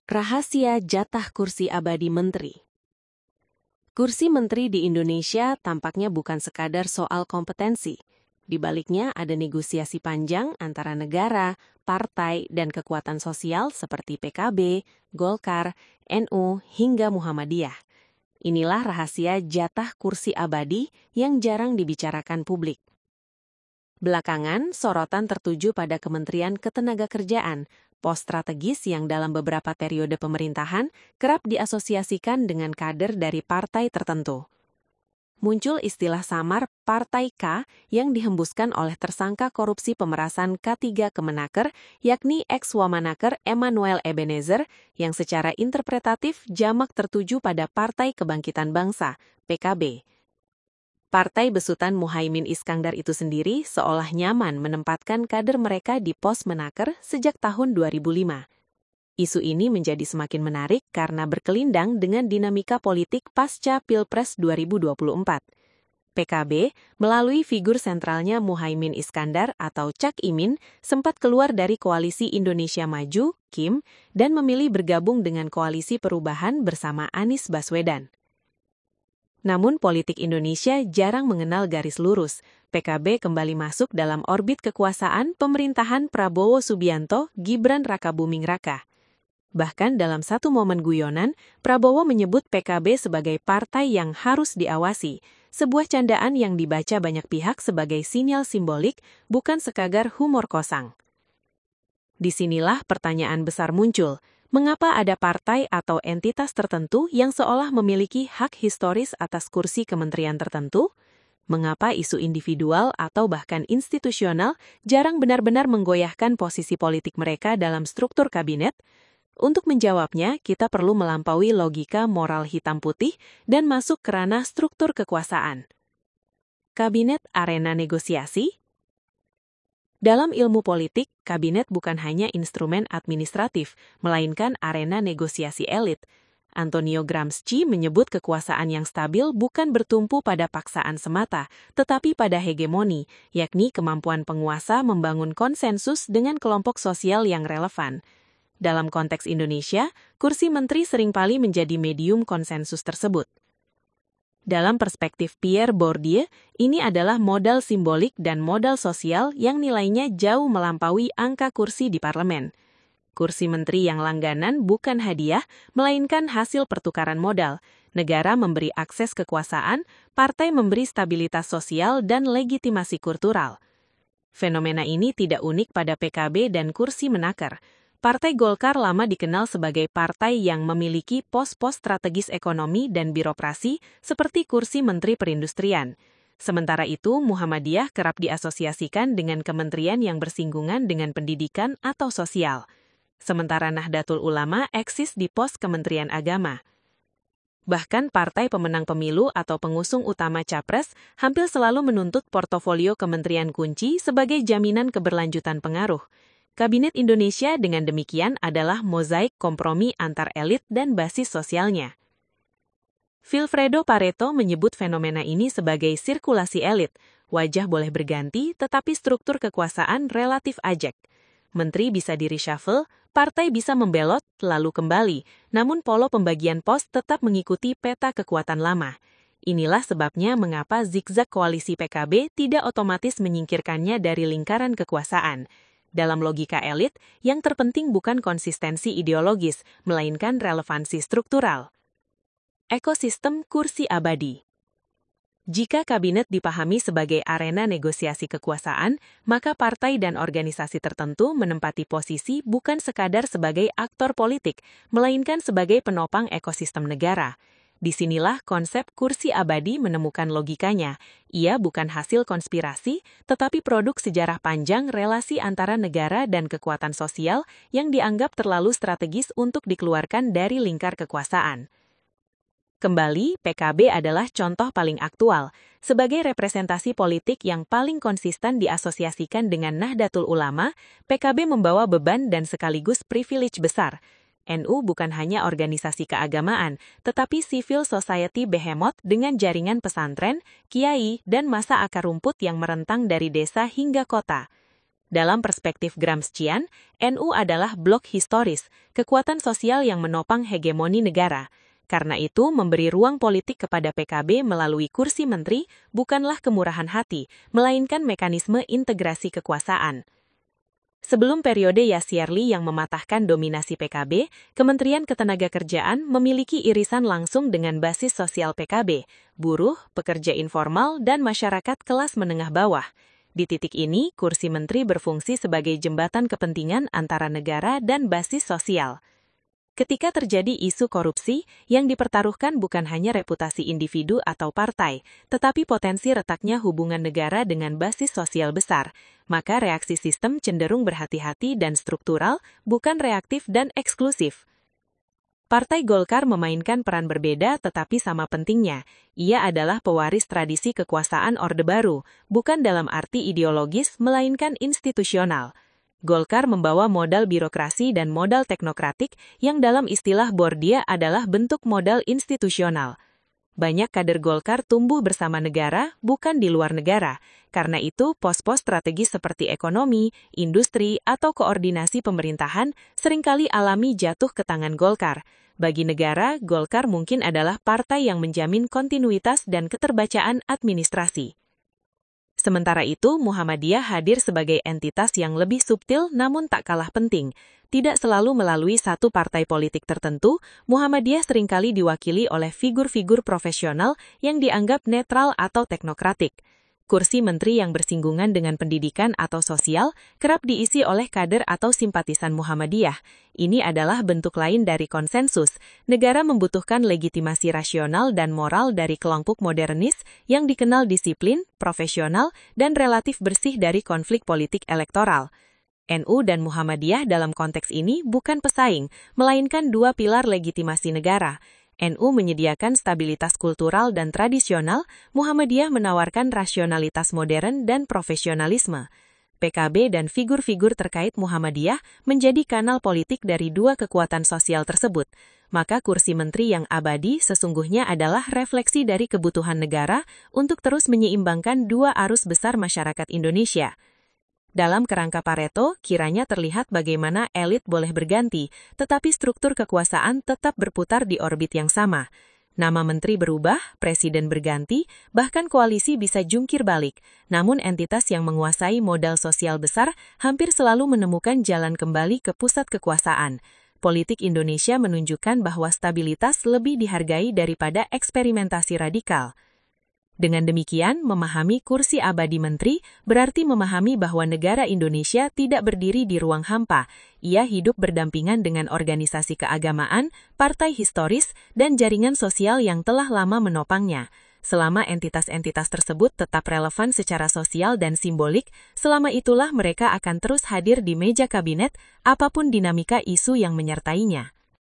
Rahasia jatah kursi abadi menteri. Kursi menteri di Indonesia tampaknya bukan sekadar soal kompetensi. Di baliknya ada negosiasi panjang antara negara, partai, dan kekuatan sosial seperti PKB, Golkar, NU, hingga Muhammadiyah. Inilah rahasia jatah kursi abadi yang jarang dibicarakan publik. Belakangan, sorotan tertuju pada Kementerian Ketenagakerjaan, pos strategis yang dalam beberapa periode pemerintahan kerap diasosiasikan dengan kader dari partai tertentu. Muncul istilah samar Partai K yang dihembuskan oleh tersangka korupsi pemerasan K3 Kemenaker, yakni ex-Wamanaker Emmanuel Ebenezer, yang secara interpretatif jamak tertuju pada Partai Kebangkitan Bangsa, PKB. Partai besutan Muhaimin Iskandar itu sendiri seolah nyaman menempatkan kader mereka di pos Menaker sejak tahun 2005. Isu ini menjadi semakin menarik karena berkelindang dengan dinamika politik pasca Pilpres 2024. PKB, melalui figur sentralnya Muhaimin Iskandar atau Cak Imin, sempat keluar dari Koalisi Indonesia Maju, KIM, dan memilih bergabung dengan Koalisi Perubahan bersama Anies Baswedan. Namun politik Indonesia jarang mengenal garis lurus. PKB kembali masuk dalam orbit kekuasaan pemerintahan Prabowo Subianto, Gibran Rakabuming Raka. Bahkan dalam satu momen guyonan, Prabowo menyebut PKB sebagai partai yang harus diawasi, sebuah candaan yang dibaca banyak pihak sebagai sinyal simbolik, bukan sekadar humor kosong. Disinilah pertanyaan besar muncul. Mengapa ada partai atau entitas tertentu yang seolah memiliki hak historis atas kursi kementerian tertentu? Mengapa isu individual atau bahkan institusional jarang benar-benar menggoyahkan posisi politik mereka dalam struktur kabinet? Untuk menjawabnya, kita perlu melampaui logika moral hitam putih dan masuk ke ranah struktur kekuasaan. Kabinet arena negosiasi? Dalam ilmu politik, kabinet bukan hanya instrumen administratif, melainkan arena negosiasi elit. Antonio Gramsci menyebut kekuasaan yang stabil bukan bertumpu pada paksaan semata, tetapi pada hegemoni, yakni kemampuan penguasa membangun konsensus dengan kelompok sosial yang relevan. Dalam konteks Indonesia, kursi menteri seringkali menjadi medium konsensus tersebut. Dalam perspektif Pierre Bourdieu, ini adalah modal simbolik dan modal sosial yang nilainya jauh melampaui angka kursi di parlemen. Kursi menteri yang langganan bukan hadiah, melainkan hasil pertukaran modal. Negara memberi akses kekuasaan, partai memberi stabilitas sosial dan legitimasi kultural. Fenomena ini tidak unik pada PKB dan kursi Menaker. Partai Golkar lama dikenal sebagai partai yang memiliki pos-pos strategis ekonomi dan birokrasi seperti kursi Menteri Perindustrian. Sementara itu, Muhammadiyah kerap diasosiasikan dengan kementerian yang bersinggungan dengan pendidikan atau sosial. Sementara Nahdlatul Ulama eksis di pos Kementerian Agama. Bahkan partai pemenang pemilu atau pengusung utama capres hampir selalu menuntut portofolio kementerian kunci sebagai jaminan keberlanjutan pengaruh. Kabinet Indonesia dengan demikian adalah mozaik kompromi antar elit dan basis sosialnya. Vilfredo Pareto menyebut fenomena ini sebagai sirkulasi elit. Wajah boleh berganti, tetapi struktur kekuasaan relatif ajek. Menteri bisa di-reshuffle, partai bisa membelot, lalu kembali, namun pola pembagian pos tetap mengikuti peta kekuatan lama. Inilah sebabnya mengapa zigzag koalisi PKB tidak otomatis menyingkirkannya dari lingkaran kekuasaan. Dalam logika elit, yang terpenting bukan konsistensi ideologis, melainkan relevansi struktural. Ekosistem kursi abadi. Jika kabinet dipahami sebagai arena negosiasi kekuasaan, maka partai dan organisasi tertentu menempati posisi bukan sekadar sebagai aktor politik, melainkan sebagai penopang ekosistem negara. Disinilah konsep kursi abadi menemukan logikanya. Ia bukan hasil konspirasi, tetapi produk sejarah panjang relasi antara negara dan kekuatan sosial yang dianggap terlalu strategis untuk dikeluarkan dari lingkar kekuasaan. Kembali, PKB adalah contoh paling aktual. Sebagai representasi politik yang paling konsisten diasosiasikan dengan Nahdlatul Ulama, PKB membawa beban dan sekaligus privilege besar. NU bukan hanya organisasi keagamaan, tetapi civil society behemoth dengan jaringan pesantren, kiai, dan massa akar rumput yang merentang dari desa hingga kota. Dalam perspektif Gramscian, NU adalah blok historis, kekuatan sosial yang menopang hegemoni negara. Karena itu, memberi ruang politik kepada PKB melalui kursi menteri bukanlah kemurahan hati, melainkan mekanisme integrasi kekuasaan. Sebelum periode Yasyerli yang mematahkan dominasi PKB, Kementerian Ketenagakerjaan memiliki irisan langsung dengan basis sosial PKB, buruh, pekerja informal, dan masyarakat kelas menengah bawah. Di titik ini, kursi menteri berfungsi sebagai jembatan kepentingan antara negara dan basis sosial. Ketika terjadi isu korupsi, yang dipertaruhkan bukan hanya reputasi individu atau partai, tetapi potensi retaknya hubungan negara dengan basis sosial besar, maka reaksi sistem cenderung berhati-hati dan struktural, bukan reaktif dan eksklusif. Partai Golkar memainkan peran berbeda tetapi sama pentingnya. Ia adalah pewaris tradisi kekuasaan Orde Baru, bukan dalam arti ideologis melainkan institusional. Golkar membawa modal birokrasi dan modal teknokratik yang dalam istilah Bordia adalah bentuk modal institusional. Banyak kader Golkar tumbuh bersama negara, bukan di luar negara. Karena itu, pos-pos strategis seperti ekonomi, industri, atau koordinasi pemerintahan seringkali alami jatuh ke tangan Golkar. Bagi negara, Golkar mungkin adalah partai yang menjamin kontinuitas dan keterbacaan administrasi. Sementara itu, Muhammadiyah hadir sebagai entitas yang lebih subtil namun tak kalah penting. Tidak selalu melalui satu partai politik tertentu, Muhammadiyah seringkali diwakili oleh figur-figur profesional yang dianggap netral atau teknokratik. Kursi menteri yang bersinggungan dengan pendidikan atau sosial kerap diisi oleh kader atau simpatisan Muhammadiyah. Ini adalah bentuk lain dari konsensus. Negara membutuhkan legitimasi rasional dan moral dari kelompok modernis yang dikenal disiplin, profesional, dan relatif bersih dari konflik politik elektoral. NU dan Muhammadiyah dalam konteks ini bukan pesaing, melainkan dua pilar legitimasi negara. NU menyediakan stabilitas kultural dan tradisional, Muhammadiyah menawarkan rasionalitas modern dan profesionalisme. PKB dan figur-figur terkait Muhammadiyah menjadi kanal politik dari dua kekuatan sosial tersebut. Maka kursi menteri yang abadi sesungguhnya adalah refleksi dari kebutuhan negara untuk terus menyeimbangkan dua arus besar masyarakat Indonesia. Dalam kerangka Pareto, kiranya terlihat bagaimana elit boleh berganti, tetapi struktur kekuasaan tetap berputar di orbit yang sama. Nama menteri berubah, presiden berganti, bahkan koalisi bisa jungkir balik. Namun entitas yang menguasai modal sosial besar hampir selalu menemukan jalan kembali ke pusat kekuasaan. Politik Indonesia menunjukkan bahwa stabilitas lebih dihargai daripada eksperimentasi radikal. Dengan demikian, memahami kursi abadi menteri berarti memahami bahwa negara Indonesia tidak berdiri di ruang hampa. Ia hidup berdampingan dengan organisasi keagamaan, partai historis, dan jaringan sosial yang telah lama menopangnya. Selama entitas-entitas tersebut tetap relevan secara sosial dan simbolik, selama itulah mereka akan terus hadir di meja kabinet, apapun dinamika isu yang menyertainya.